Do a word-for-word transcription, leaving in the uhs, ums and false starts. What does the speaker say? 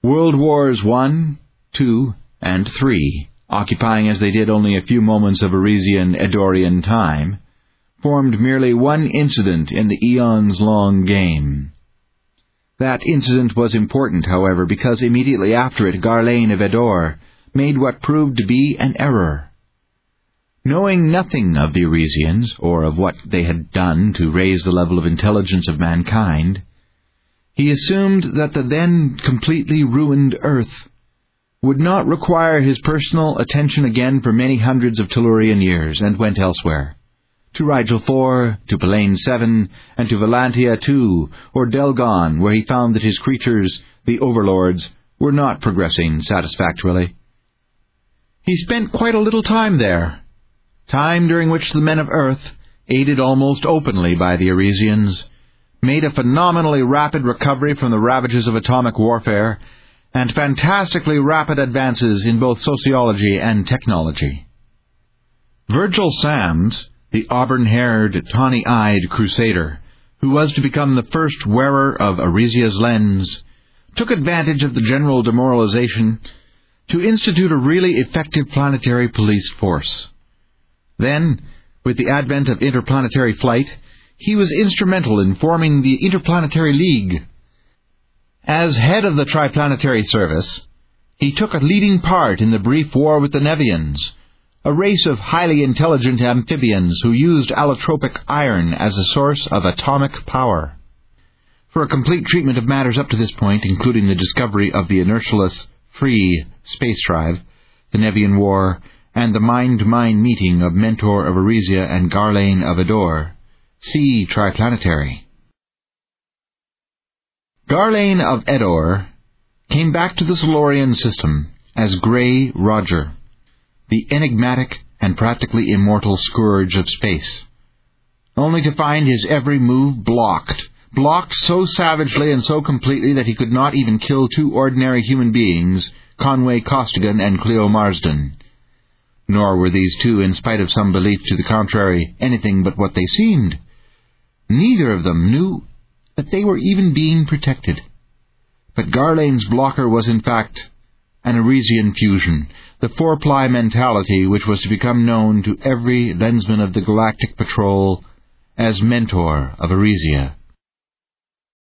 World Wars One, Two, and Three, occupying as they did only a few moments of Arisian-Edorian time, formed merely one incident in the eons-long game. That incident was important, however, because immediately after it Garlane of Edor made what proved to be an error. Knowing nothing of the Arisians, or of what they had done to raise the level of intelligence of mankind, he assumed that the then completely ruined Earth would not require his personal attention again for many hundreds of Tellurian years, and went elsewhere. To Rigel four, to Pallane seven, and to Valantia two, or Delgon, where he found that his creatures, the overlords, were not progressing satisfactorily. He spent quite a little time there, time during which the men of Earth, aided almost openly by the Arisians, made a phenomenally rapid recovery from the ravages of atomic warfare, and fantastically rapid advances in both sociology and technology. Virgil Sams, the auburn-haired, tawny-eyed crusader, who was to become the first wearer of Arisia's lens, took advantage of the general demoralization to institute a really effective planetary police force. Then, with the advent of interplanetary flight, he was instrumental in forming the Interplanetary League. As head of the Triplanetary Service, he took a leading part in the brief war with the Nevians, a race of highly intelligent amphibians who used allotropic iron as a source of atomic power. For a complete treatment of matters up to this point, including the discovery of the inertialess, free space drive, the Nevian War, and the mind-to-mind meeting of Mentor of Arisia and Garlane of Edor, see Triplanetary. Garlane of Edor came back to the Solarian system as Grey Roger, the enigmatic and practically immortal scourge of space, only to find his every move blocked, blocked so savagely and so completely that he could not even kill two ordinary human beings, Conway Costigan and Cleo Marsden. Nor were these two, in spite of some belief to the contrary, anything but what they seemed. Neither of them knew that they were even being protected. But Garlane's blocker was, in fact, an Arisian fusion, the four-ply mentality which was to become known to every lensman of the Galactic Patrol as Mentor of Arisia.